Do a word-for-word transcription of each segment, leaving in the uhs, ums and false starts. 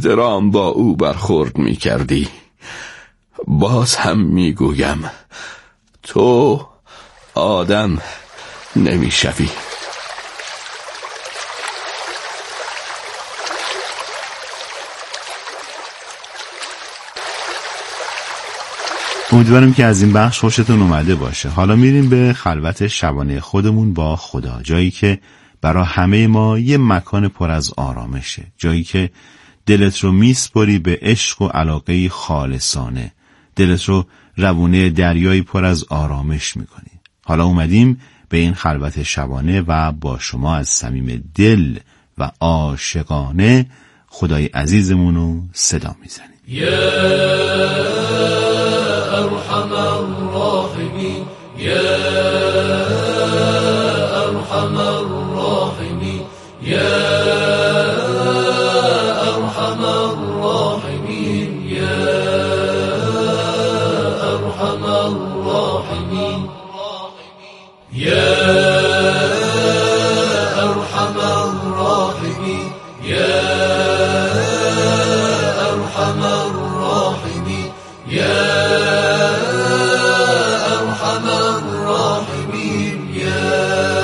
احترام با او برخورد می کردی. باز هم می گویم تو آدم نمی شوی. امیدوارم که از این بخش خوشتون اومده باشه. حالا میریم به خلوت شبانه خودمون با خدا، جایی که برای همه ما یه مکان پر از آرامشه، جایی که دلت رو میسپری به عشق و علاقه خالصانه، دلت رو روونه دریایی پر از آرامش میکنی. حالا اومدیم به این خلوت شبانه و با شما از صمیم دل و عاشقانه خدای عزیزمون رو صدا میزنیم. یا ارحم الراحمین، یا ارحم الراحمین، یا ارحم الراحمین، یا ارحم الراحمین، یا ارحم الراحمین، یا ارحم الراحمین، یا ارحم الراحمین، یا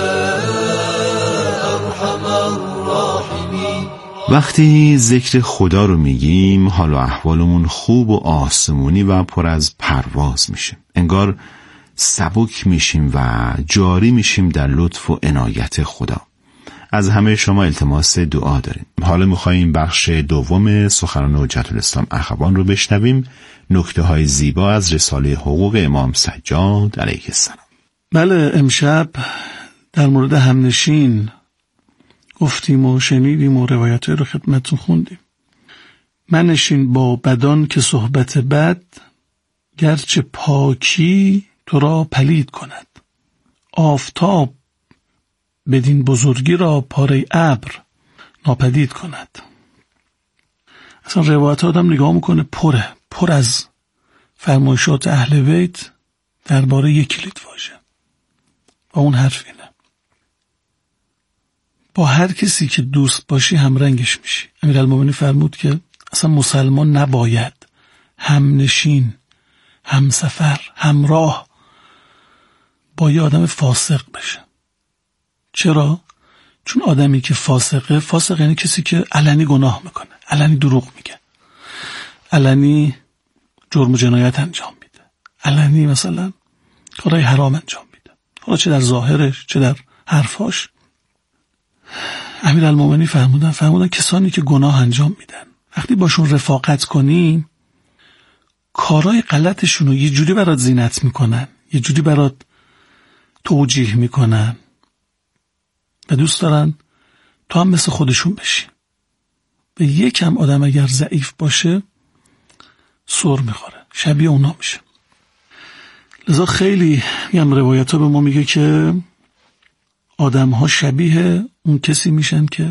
ارحم الراحمین. وقتی ذکر خدا رو میگیم حال و احوالمون خوب و آسمونی و پر از پرواز میشه، انگار سبک میشیم و جاری میشیم در لطف و عنایت خدا. از همه شما التماس دعا داریم. حالا میخواییم بخش دوم سخنان حجت الاسلام اخوان رو بشنویم، نکته های زیبا از رساله حقوق امام سجاد علیه السلام. بله، امشب در مورد همنشین گفتیم و شنیدیم و روایت‌های رو خدمتتون خوندیم. منشین با بدان که صحبت بد، گرچه پاکی تو را پلید کند. آفتاب بدین بزرگی را پاره ابر ناپدید کند. اصلا روایت آدم نگاه میکنه پره پر از فرمایشات اهل بیت درباره یک کلید واژه و اون حرف اینه: با هر کسی که دوست باشی همرنگش میشی. امیرالمومنین فرمود که اصلا مسلمان نباید همنشین، همسفر، همراه با یه آدم فاسق بشه. چرا؟ چون آدمی که فاسقه، فاسق یعنی کسی که علنی گناه میکنه، علنی دروغ میگه، علنی جرم و جنایت انجام میده، علنی مثلا کارهای حرام انجام میده، حالا چه در ظاهرش چه در حرفاش. امیرالمومنین فرمودن فرمودن کسانی که گناه انجام میدن وقتی باشون رفاقت کنی، کارهای غلطشون رو یه جوری برات زینت میکنن، یه جوری برات توجیه میکنن و دوست دارن تو هم مثل خودشون بشی. و یکم آدم اگر ضعیف باشه سر میخوره، شبیه اونا میشه. لذا خیلی هم روایت ها به ما میگه که آدم ها شبیه اون کسی میشن که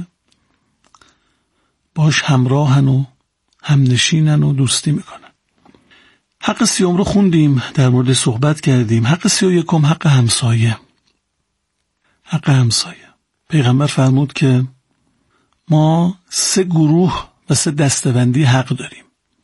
باش همراهن و همنشینن و دوستی میکنن. حق سیوم رو خوندیم، در مورد صحبت کردیم. حق سی و یکم حق همسایه. حق همسایه پیغمبر فرمود که ما سه گروه و سه دستبندی حق داریم.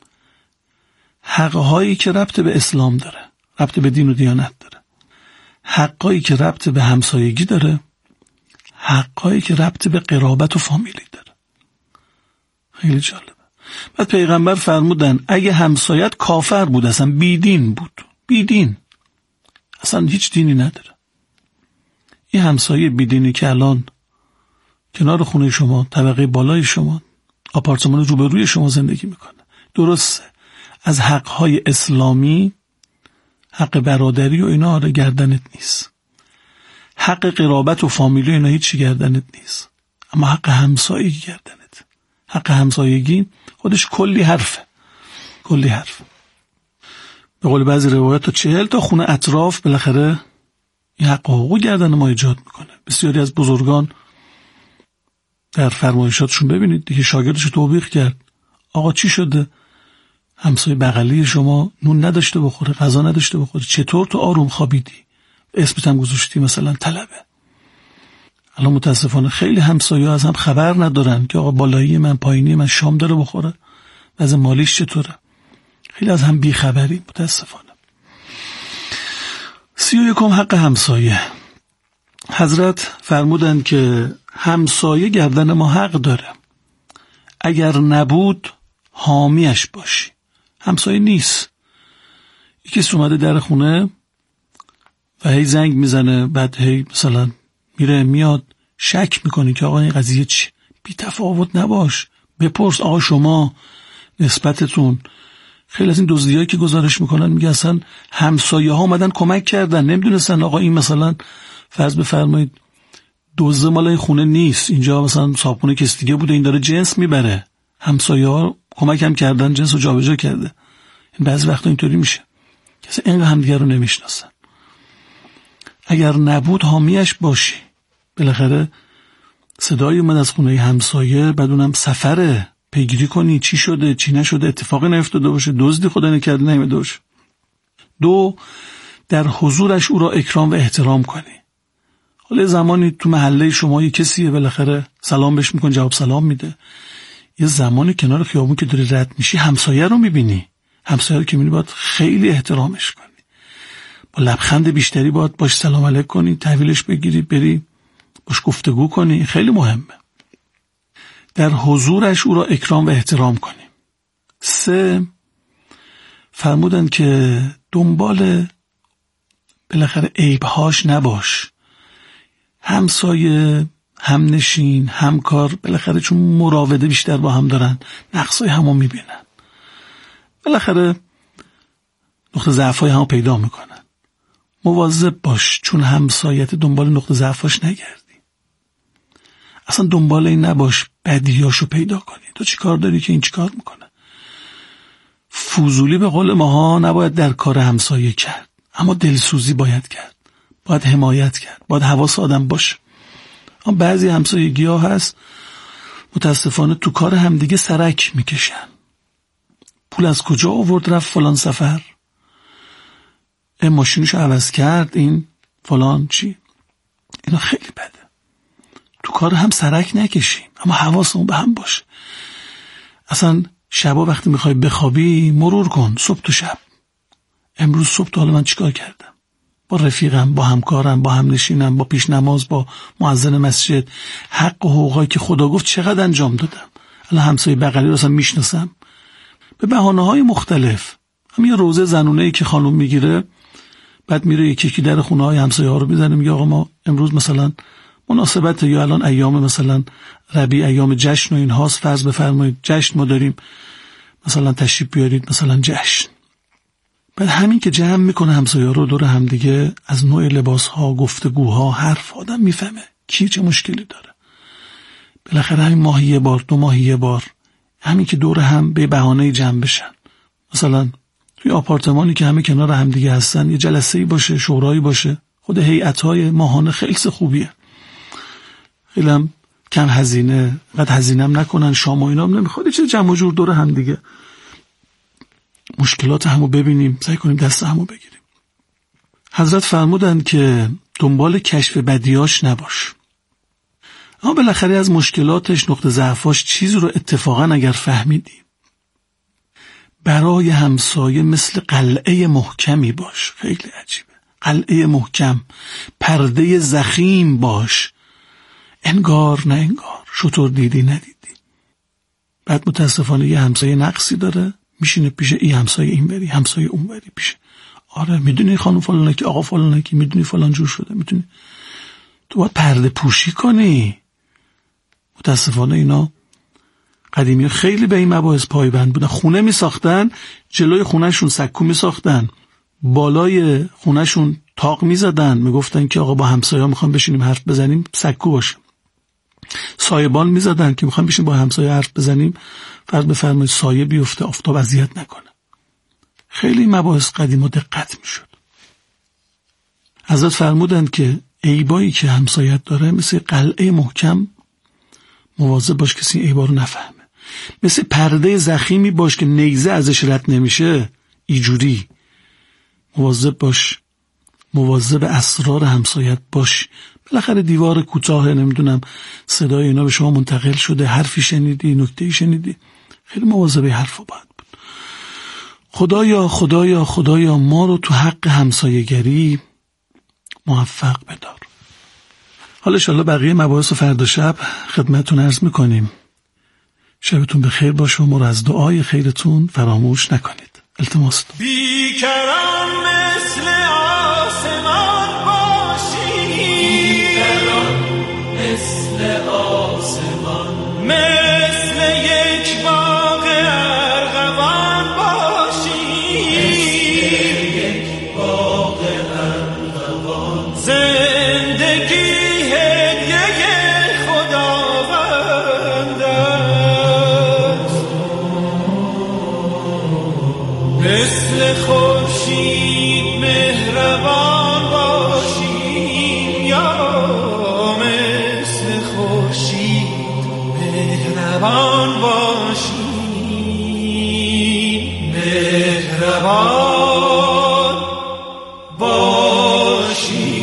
حقهایی که ربط به اسلام داره، ربط به دین و دیانت داره، حقهایی که ربط به همسایگی داره، حقهایی که ربط به قرابت و فامیلی داره. خیلی جالبه. بعد پیغمبر فرمودن اگه همسایت کافر بود، اصلا بیدین بود، بیدین، اصلا هیچ دینی نداره، این همسایه بیدینی که الان کنار خونه شما، طبقه بالای شما، آپارتمان روبروی شما زندگی میکنه، درسته از حقهای اسلامی حق برادری و اینا آره گردنت نیست، حق قرابت و فامیلی اینا هیچی گردنت نیست، اما حق همسایگی گردنت. حق همسایگی خودش کلی حرفه، کلی حرف. به قول بعضی روایات تا چهل تا خونه اطراف بالاخره این حق و حقوق گردن ما ایجاد میکنه. بسیاری از بزرگان در فرمایشاتشون ببینید دیگه شاگردش توبیخ کرد، آقا چی شده همسایه بغلی شما نون نداشته بخوره، غذا نداشته بخوره، چطور تو آروم خوابیدی؟ اسمت هم گذاشتی مثلا طلبه. الان متاسفانه خیلی همسایه از هم خبر ندارن که آقا بالایی من پایینی من شام داره بخوره، وضع مالیش چطوره. خیلی از هم بیخبری متاسفانه. سی و یکم حق همسایه. حضرت فرمودند که همسایه گردن ما حق داره، اگر نبود حامیش باشی. همسایه نیست، یکی اومده در خونه و هی زنگ میزنه، بعد هی مثلا میره میاد، شک میکنی که آقا این قضیه چی؟ بی تفاوت نباش، بپرس آقا شما نسبتتون. خیلی از این دزدیایی که گزارش میکنن میگه اصلا همسایه ها اومدن کمک کردن، نمیدونستن آقا این مثلا فرض بفرمایید دزد مال این خونه نیست، اینجا مثلا صابخونه کس دیگه بوده، این داره جنس میبره، همسایه ها کمک هم کردن جنس رو جابجا کرده. این بعضی وقتا اینطوری میشه کسی اینقدر همدیگه رو نمیشناسن. اگر نبود حامیش باشی. بالاخره صدایی اومد از خونه همسایه، بعد اونم سفره، پیگیری کنی چی شده چی نشده، اتفاقی نیفتاده باشه، دزدی خدا نکرده نیامده باشه. دو، در حضورش او را اکرام و احترام کنی. حالا زمانی تو محله شما یه کسیه، بالاخره سلام بهش میکن، جواب سلام میده. یه زمانی کنار خیابون که داری رد میشی همسایه رو میبینی، همسایه رو که میبینی باید خیلی احترامش کنی، با لبخند بیشتری باید باش سلام علیک کنی، تحویلش بگیری، بری باش گفتگو کنی. خیلی مهمه. در حضورش او را اکرام و احترام کنی. سه، فرمودن که دنبال بالاخره عیبهاش نباش. همسایه، همنشین، همکار، بالاخره چون مراوده بیشتر با هم دارن نقصای همو میبینن، بالاخره نقطه ضعفای همو پیدا میکنن. مواظب باش چون همسایت دنبال نقطه ضعفاش نگردی، اصلا دنبال این نباش بدیاشو پیدا کنی. تو چی کار داری که این چی کار میکنه؟ فضولی به قول ماها نباید در کار همسایه کرد، اما دلسوزی باید کرد، باید حمایت کرد، باید حواس آدم باشه. اما بعضی همسایگی ها هست متاسفانه تو کار همدیگه سرک میکشن. پول از کجا آورد رفت فلان سفر، این ماشینشو عوض کرد، این فلان چی. اینا خیلی بده. تو کار هم سرک نکشیم، اما حواسمون به هم باشه. اصلا شبا وقتی میخوای بخوابی مرور کن صبح تو شب، امروز صبح تو حالا من چیکار کردم، با رفیقم، با همکارم، با همنشینم، با پیش نماز، با مؤذن مسجد، حق و حقوقی که خدا گفت چقدر انجام دادم. الان همسایه بغلی رو اصلا میشناسم به بهانه‌های مختلف. هم یه روزه زنونه‌ای که خانم میگیره، بعد میره یکی یکی در خونه‌های همسایه‌ها رو میزنه، میگه آقا ما امروز مثلا مناسبت یا الان ایام مثلا ربیع، ایام جشن و این هاست، فرض بفرمایید جشن ما داریم، مثلا تشریف بیارید مثلا جشن. بعد همین که جمع میکنه همسایه‌ها رو دور هم دیگه، از نوع لباس‌ها، گفتگوها، حرف، آدم میفهمه کی چه مشکلی داره. بالاخره همین ماهی یه بار، دو ماهی یه بار، همین که دور هم به بهانه جمع بشن، مثلا توی آپارتمانی که همه کنار هم دیگه هستن یه جلسه‌ای باشه، شورایی باشه، خود هیئت‌های ماهانه خیلی خوبیه. خیلی هم کم هزینه، قد هزینه هم نکنن، شام و اینا هم نمیخواد، چه جمع و جور دور هم دیگه مشکلات همو ببینیم، سعی کنیم دست همو بگیریم. حضرت فرمودن که دنبال کشف بدیاش نباش، اما بالاخره از مشکلاتش، نقطه ضعفاش چیزی رو اتفاقا اگر فهمیدی، برای همسایه مثل قلعه محکمی باش. خیلی عجیبه، قلعه محکم، پرده ضخیم باش، انگار نه انگار، شطور دیدی ندیدی. بعد متاسفانه یه همسایه نقصی داره، میشینه پیش این همسایه این بری، همسایه اون بری پیش. آره میدونی خانم فلانه که، آقا فلانه که، میدونی فلان جور شده، میدونی. تو باید پرده پوشی کنی. متاسفانه اینا قدیمی خیلی به این مباحث پایبند بودن. خونه میساختن، جلوی خونهشون سکو میساختن، بالای خونهشون تاق میزدن، میگفتن که آقا با همسایه میخوام بشینیم حرف بزنیم، سکو باشه. سایبان میزدن که میخوام بشینیم با همسایه حرف بزنیم، فرض بفرمایید سایه بیفته، آفتاب اذیت نکنه. خیلی مباحث قدیم و دقت میشد. حضرت فرمودند که عیبایی که همسایت داره مثل قلعه محکم، مواظب باش کسی عیبا رو نفهمه. مثل پرده ضخیمی باش که نیزه ازش رد نمیشه، اینجوری مواظب باش، مواظب اسرار همسایت باش. بالاخره دیوار کوتاه، نمیدونم صدای اینا به شما منتقل شده، حرفی شنیدی، نکته‌ای شنیدی، خیلی مواظب حرفا باید بود. خدایا خدایا خدایا ما رو تو حق همسایه‌گری موفق بدار. حالا انشالله بقیه مباحث فردا شب خدمتتون عرض میکنیم. شبتون به خیر باشه و ما رو از دعای خیرتون فراموش نکنید. التماس. بیکران مثل آسمان باشی، بیکران مثل آسمان، مثل یک باغ ارغوان باشی، مثل یک باغ ارغوان، زندگی مثل خورشید مهربان باشی، یا مثل خورشید مهربان باشی، مهربان باشی.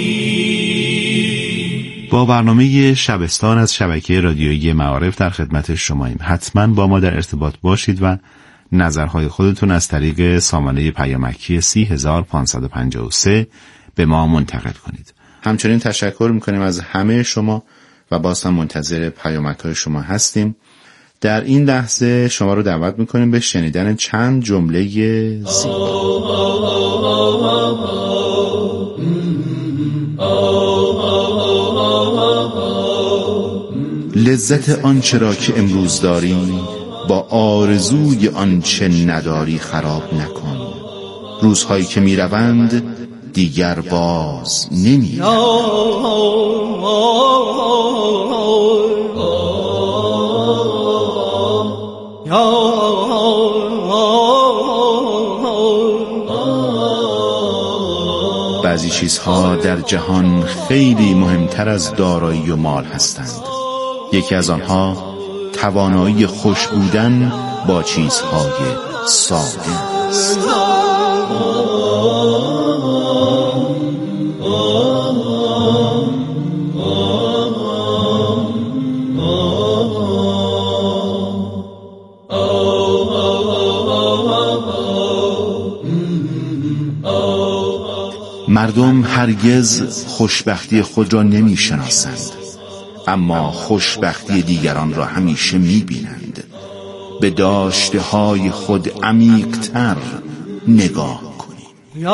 با برنامه شبستان از شبکه رادیویی معارف در خدمت شماییم. حتما با ما در ارتباط باشید و نظرهای خودتون از طریق سامانه پیامکی سی هزار پانصد و پنجاه و سه به ما منتقل کنید. همچنین تشکر میکنیم از همه شما و باز هم منتظر پیامک‌های شما هستیم. در این لحظه شما رو دعوت میکنیم به شنیدن چند جمله زیبا. لذت آنچه را که امروز داری با آرزوی آنچه نداری خراب نکن. روزهایی که می روند دیگر باز نمی بعضی چیزها در جهان خیلی مهمتر از دارایی و مال هستند. یکی از آنها توانایی خوش بودن با چیزهای ساده است. مردم هرگز خوشبختی خود را نمی شناسند، اما خوشبختی دیگران را همیشه می بینند. به داشته های خود عمیق‌تر نگاه کنید.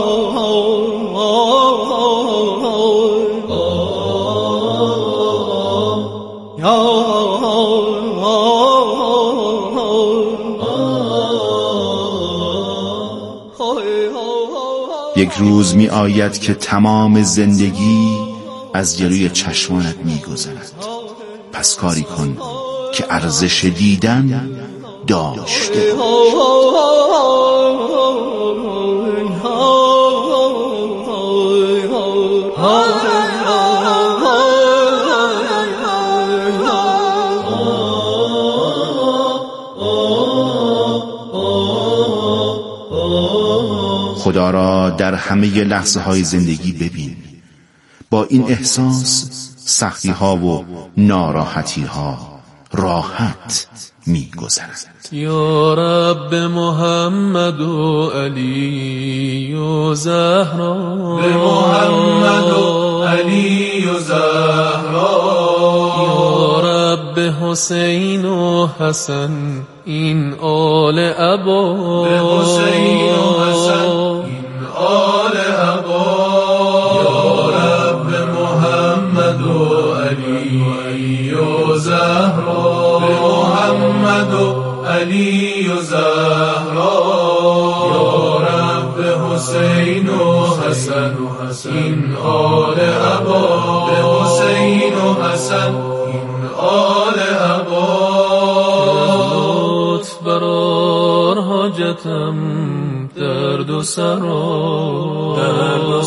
یک روز می آید که تمام زندگی از جلوی چشمانت می گذرد. پس کاری کن که ارزش دیدن داشته خدا را در همه لحظه های زندگی ببین. با این احساس سختی ها و ناراحتی ها راحت می گذرد. یا رب محمد و علی و زهرا، به محمد و علی و زهرا، یا رب حسین و حسن این آل ابا، به حسین و حسن این آل ابا، یا رب محمد و علی و زهرا، به محمد و علی و زهرا، یا رب حسین و حسن این آل ابا، به حسین و حسن این آل ابا. لطف برار حاجتم درد و سرا، درد و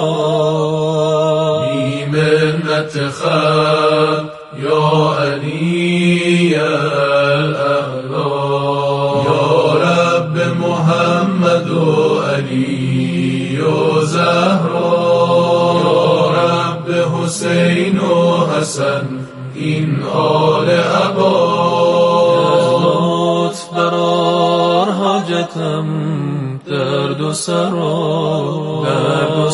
سرا، بی منت خلق یا علی الاعلا، یا رب محمد و علی و زهرا، یا رب حسین و حسن این آل ابا. حاجتم درد و سرا درد و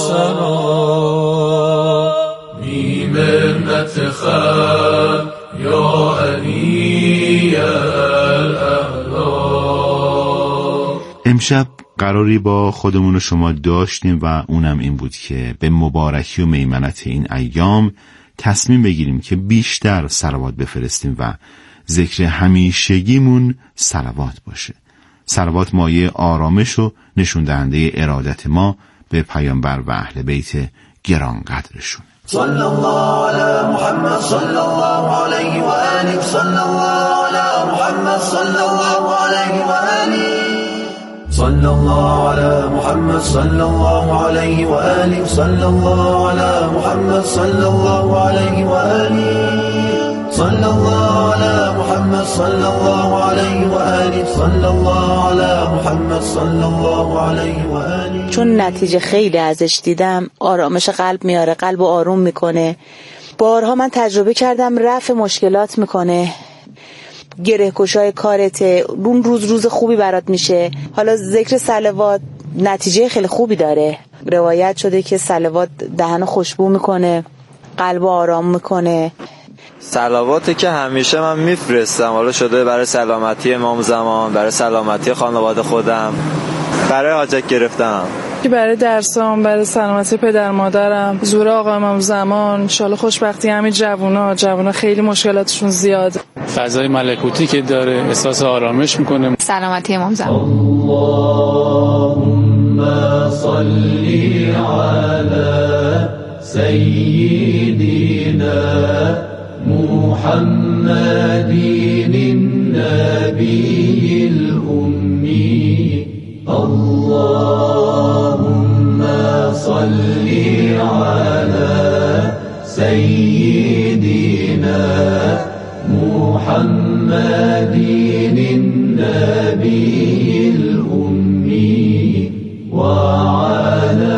سرا بی منت خلق یا علی الاعلا. امشب قراری با خودمون و شما داشتیم و اونم این بود که به مبارکی و میمنت این ایام تصمیم بگیریم که بیشتر صلوات بفرستیم و ذکر همیشگیمون صلوات باشه. صلوات مایه آرامش و نشون دهنده ارادت ما به پیامبر و اهل بیت گرانقدرشون. صلی الله علی محمد صلی الله علیه و آله صلی الله علی محمد صلی الله علیه و آله صلی الله علی محمد صلی الله علیه و آله صلی الله علی محمد صلی الله علیه و آله صلی الله علی محمد صلی الله علیه و آله صلی الله علی محمد صلی الله علیه و آله. چون نتیجه خیلی ازش دیدم، آرامش قلب میاره، قلب آروم میکنه. بارها من تجربه کردم رفع مشکلات میکنه، گره کشای کارته، اون روز روز خوبی برات میشه. حالا ذکر صلوات نتیجه خیلی خوبی داره. روایت شده که صلوات دهن خوشبو میکنه، قلب آرام میکنه. صلواتی که همیشه من میفرستم، حالا شده برای سلامتی امام زمان، برای سلامتی خانواده خودم، برای حاجت گرفتم، که برای درسام، برای سلامتی پدر مادرم، زور آقا امام زمان، انشالله خوشبختی همین جوونا جوونا خیلی مشکلاتشون زیاده. فضای ملکوتی که داره احساس آرامش میکنه. سلامتی امام زمان. اللهم صلی علی سیدنا محمد النبی الأمی. اللهم صلی علی سیدنا محمد النبی الأمی و علی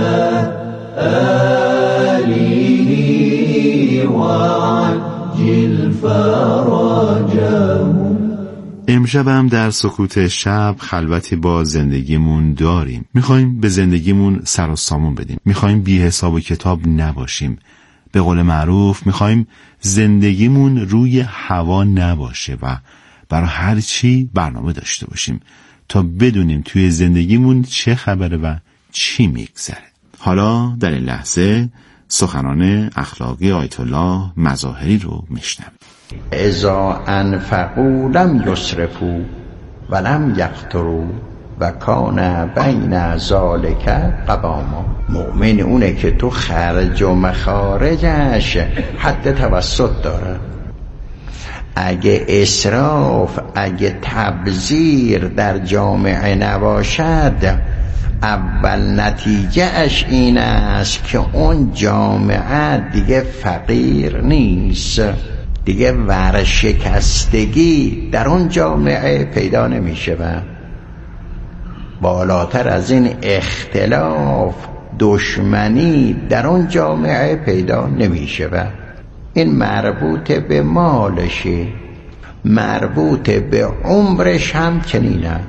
آله و عجل فرجهم. امشب هم در سکوت شب خلوتی با زندگیمون داریم. میخوایم به زندگیمون سر و سامون بدیم. میخوایم بی حساب و کتاب نباشیم. به قول معروف میخوایم زندگیمون روی هوا نباشه و برای هر چی برنامه داشته باشیم تا بدونیم توی زندگیمون چه خبره و چی میگذره. حالا در این لحظه سخنان اخلاقی آیت الله مظاهری رو میشنویم. اذا انفقوا لم یسرفوا ولم یقتروا و کان بین ذالک قواما. مؤمن اونه که تو خرج و مخارجش حد توسط داره. اگه اسراف، اگه تبذیر در جامعه نباشد، اول نتیجه اش این است که اون جامعه دیگه فقیر نیست، دیگه ورشکستگی در اون جامعه پیدا نمیشه و بالاتر از این اختلاف، دشمنی در اون جامعه پیدا نمیشه و این مربوط به مالشه، مربوط به عمرش هم چنینه.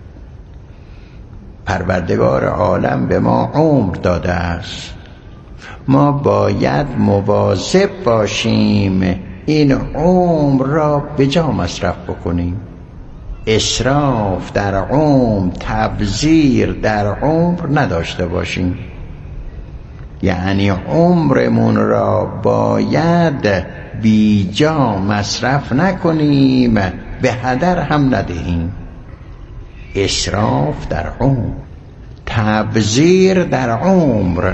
پروردگار عالم به ما عمر داده است، ما باید مواظب باشیم این عمر را به جا مصرف بکنیم. اسراف در عمر، تبذیر در عمر نداشته باشیم. یعنی عمرمون را باید بی جا مصرف نکنیم، به هدر هم ندهیم. اسراف در عمر، تبذیر در عمر.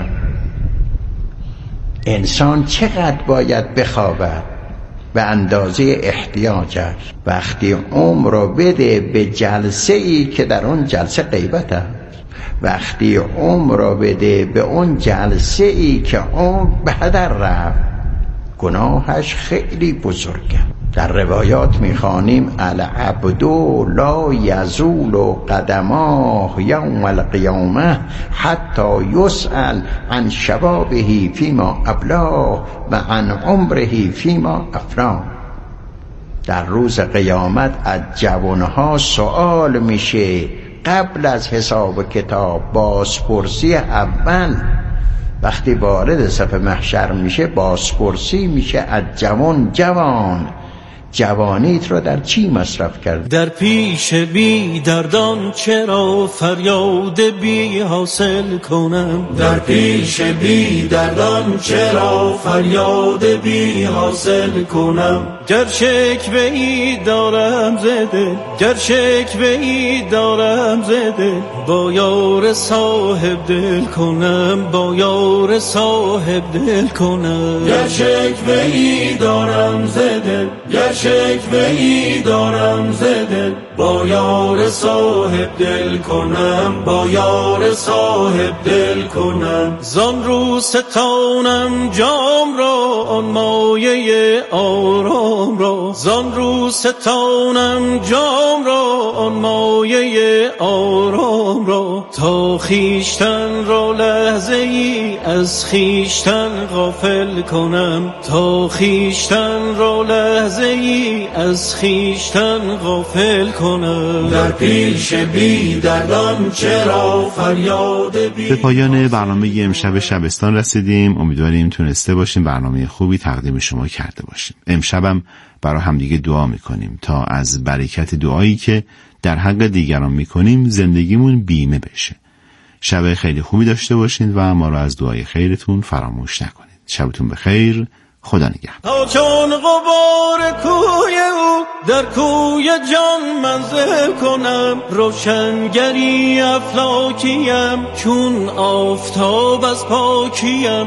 انسان چقدر باید بخوابد؟ به اندازه احتیاجش. وقتی عمر رو بده به جلسه ای که در اون جلسه غیبت است، وقتی عمر رو بده به اون جلسه ای که عمر به هدر رفت، گناهش خیلی بزرگه. در روایات میخوانیم العبد لا یزول قدماه یوم القیامه حتی یسأل عن شبابه فیما ابلاه و عن عمره فیما افناه. در روز قیامت از جوانها سؤال میشه، قبل از حساب کتاب بازپرسی اول وقتی وارد صف محشر میشه بازپرسی میشه از جوان جوان جوانیت رو در چی مصرف کرد؟ در پیش بی دردان چرا فریاد بی حاصل کنم؟ در پیش بی دردان چرا فریاد بی حاصل کنم؟ گر شکوه ای دارم زده، گر شکوه ای دارم زده، با یار صاحب دل کنم، با یار صاحب دل کنم. گر شکوه ای دارم زده، گر شکوه ای دارم زده، با یار صاحب دل کنم، با یار صاحب دل کنم. زان رو ستانم جام را، آن مایه آرام را، زان رو ستانم جام را، آن مایه آرام را، تا خیشتن را لحظه ای از خیشتن غافل کنم، تا خیشتن را لحظه ای از خیشتن غافل کنم. در پیش بی دردان چرا فریاد بی. به پایان برنامه امشب شبستان رسیدیم. امیدواریم تونسته باشیم برنامه خوبی تقدیم شما کرده باشیم. امشبم برای همدیگه دعا میکنیم تا از برکت دعایی که در حق دیگران میکنیم زندگیمون بیمه بشه. شب خیلی خوبی داشته باشین و ما رو از دعای خیرتون فراموش نکنید. شبتون بخیر. خدا نگهدار. تا چون غبار کوی او در کوی جان منزل کنم، روشنگری افلاکیم چون آفتاب از پاکیم،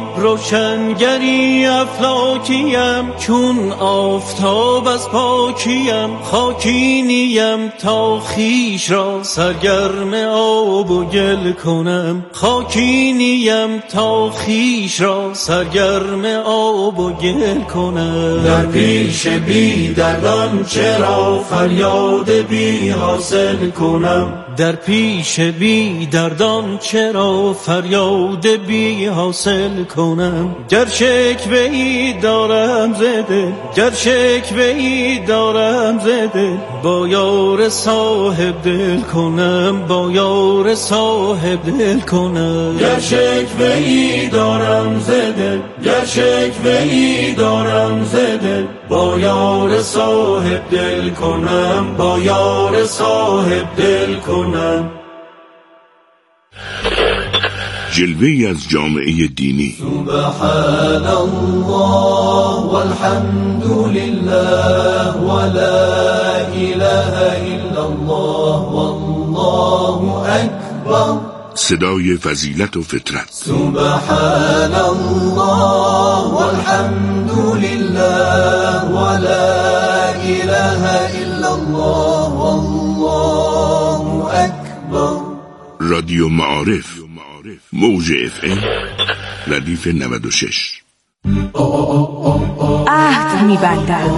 روشنگری افلاکیم چون آفتاب از پاکیم، خاکی نیم تا خیش را سرگرم آب و گل کنم، خاکی نیم تا خیش را سرگرم آب و گل کنم. در پیش بی دردان چرا فریاد بی حاصل کنم؟ در پیش بی دردان چرا فریاد بی حاصل کنم؟ گر شکوه ای دارم زده، گر شکوه ای دارم زده، با یار صاحب دل کنم، با یار صاحب دل کنم. گر شکوه ای دارم زده، گر شکوه ای دارم زده، با یار صاحب دل کنم، با یار صاحب دل کنم. جلوه‌ای از جامعه دینی. سبحان الله والحمد لله ولا اله الا الله والله اکبر. صدای فضیلت و فطرت. سبحان الله والحمد لله ولا اله الا الله والله اکبر. رادیو معارف موج اف ام ردیف نود و شش. عهد می‌بندم.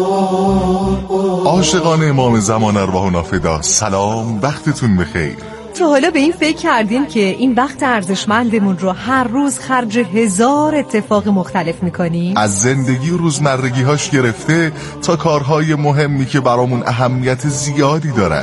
عاشقان امام زمان ارواحنا فدا، سلام، وقتتون بخیر. تو حالا به این فکر کردین که این وقت ارزشمندمون رو هر روز خرج هزار اتفاق مختلف میکنیم؟ از زندگی و روزمرگی‌هاش گرفته تا کارهای مهمی که برامون اهمیت زیادی دارن.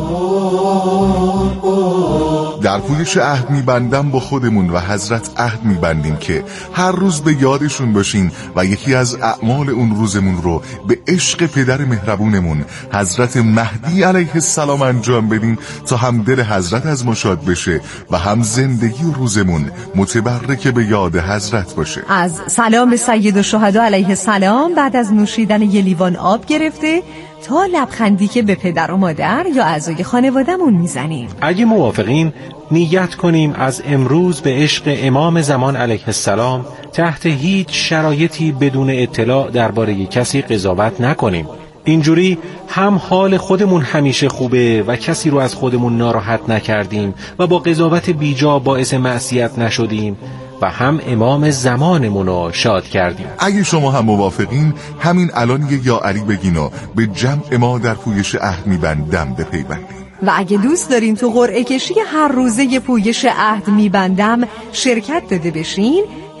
در پویش عهد میبندم با خودمون و حضرت عهد میبندیم که هر روز به یادشون باشین و یکی از اعمال اون روزمون رو به عشق پدر مهربونمون حضرت مهدی علیه السلام انجام بدیم تا هم دل حضرت از ما شاد بشه و هم زندگی و روزمون متبرک به یاد حضرت باشه. از سلام سید الشهدا علیه السلام بعد از نوشیدن یه لیوان آب گرفته تا لبخندی که به پدر و مادر یا اعضای خانواده‌مون میزنیم. اگه موافقین نیت کنیم از امروز به عشق امام زمان علیه السلام تحت هیچ شرایطی بدون اطلاع درباره کسی قضاوت نکنیم. اینجوری هم حال خودمون همیشه خوبه و کسی رو از خودمون ناراحت نکردیم و با قضاوت بیجا باعث معصیت نشدیم و هم امام زمانمون رو شاد کردیم. اگه شما هم موافقین همین الان یه یا علی بگین و به جمع ما در پویش عهد میبندم بپیوندیم. و اگه دوست دارین تو قرعه کشی هر روزه پویش عهد میبندم شرکت داده بشین،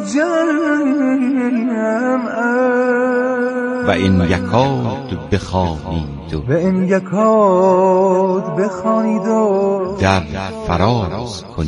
جمعم و این یکاد بخوانید و این یکاد بخوانید و در فراز کنید.